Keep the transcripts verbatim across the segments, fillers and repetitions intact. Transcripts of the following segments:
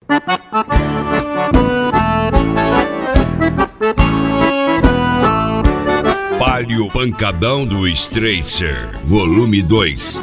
Palio Pancadão do Stracer, volume dois.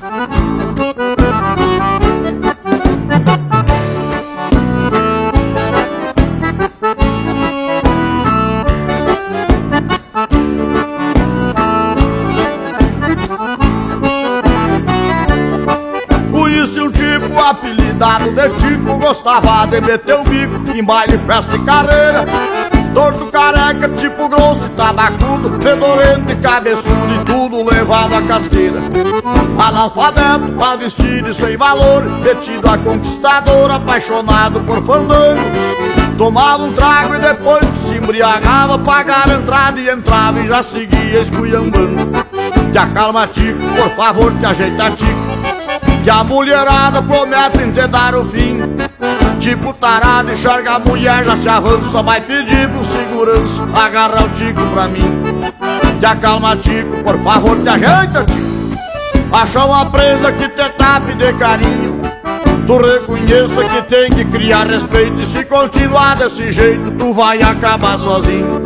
Conheci um tipo apelidado de tipo, gostava de meter o bico em baile, festa e carreira. Torto, careca, tipo grosso e tabacudo, fedorento e cabeçudo e tudo levado à casqueira. Analfabeto, mal vestido e sem valor, metido a conquistador, apaixonado por fandango. Tomava um trago e depois que se embriagava, pagava a entrada e entrava e já seguia esculhambando. Te acalma, Tico, por favor, te ajeita, Tico, que a mulherada promete te dar o fim. Tipo tarado, enxerga a mulher, já se avança, vai pedir pro segurança agarrar o Tico pra mim. Te acalma, Tico, por favor, te ajeita, Tico, acha uma prenda que te tape de carinho. Tu reconheça que tem que criar respeito, e se continuar desse jeito, tu vai acabar sozinho.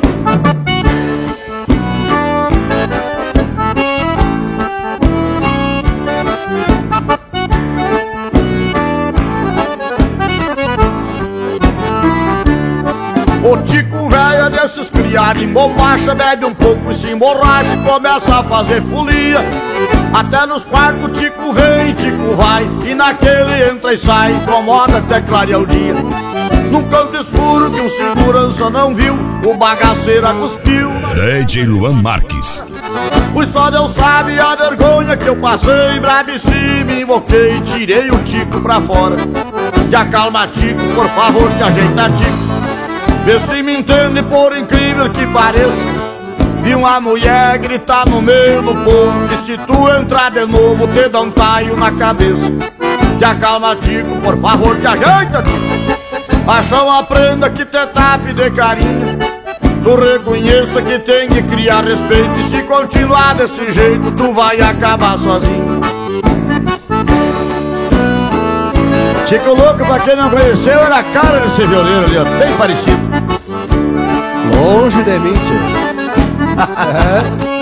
O Tico velho é desses criados em bombacha, bebe um pouco e se emborracha e começa a fazer folia. Até nos quartos o Tico vem, Tico vai, e naquele entra e sai, incomoda até clarear o dia. Num canto escuro que um segurança não viu, o bagaceiro cuspiu. D J Luan Marques. Pois só Deus sabe a vergonha que eu passei, brabeci, me invoquei, tirei o Tico pra fora. Te acalma, Tico, por favor, te ajeita, Tico, vê se me entende, por incrível que pareça. Vi uma mulher gritar no meio do povo, e se tu entrar de novo, te dá um taio na cabeça. Te acalma, Tico, por favor, te ajeita, Tico, acha uma prenda que te tape de carinho. Tu reconheça que tem que criar respeito, e se continuar desse jeito, tu vai acabar sozinho. Tico Louco, pra quem não conheceu, era a cara desse violeiro ali, ó, bem parecido. Longe de mim, tio. É.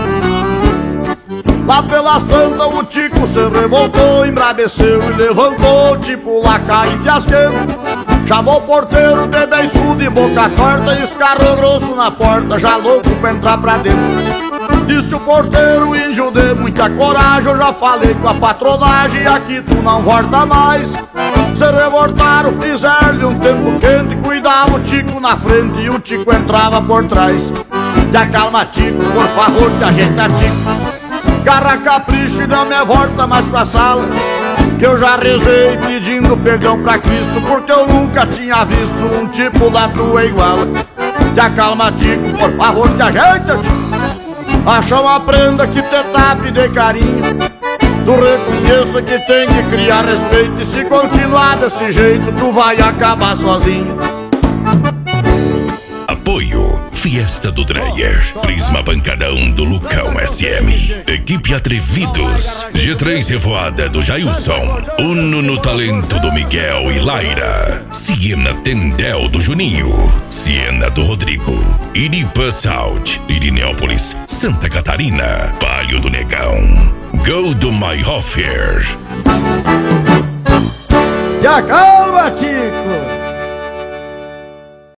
Lá pelas tantas o Tico se revoltou, embraveceu e levantou, tipo lacaio e fiasqueiro. Chamou o porteiro de beiçudo e boca torta, e escarrou grosso na porta, já louco pra entrar pra dentro. Disse o porteiro, índio de muita coragem, eu já falei com a patronagem, aqui tu não volta mais. Se revoltaram, fizeram-lhe um tempo quente, cuidava o Tico na frente e o Tico entrava por trás. Te acalma, Tico, por favor, te ajeita, Tico, garra capricho e não me volta mais pra sala, que eu já rezei pedindo perdão pra Cristo, porque eu nunca tinha visto um tipo da tua igual. Te acalma, Tico, por favor, te ajeita, Tico, acha uma prenda que te tape de carinho. Tu reconheça que tem que criar respeito, e se continuar desse jeito, tu vai acabar sozinho. Apoio Fiesta do Dreyer, Prisma Pancadão do Lucão S M, Equipe Atrevidos, G três Revoada do Jailson, Uno no Talento do Miguel e Laira, Siena Tendel do Juninho, Siena do Rodrigo, Iripa South, Irineópolis, Santa Catarina, Palio do Negão, Go do My Hoffer. Te acalma, Tico,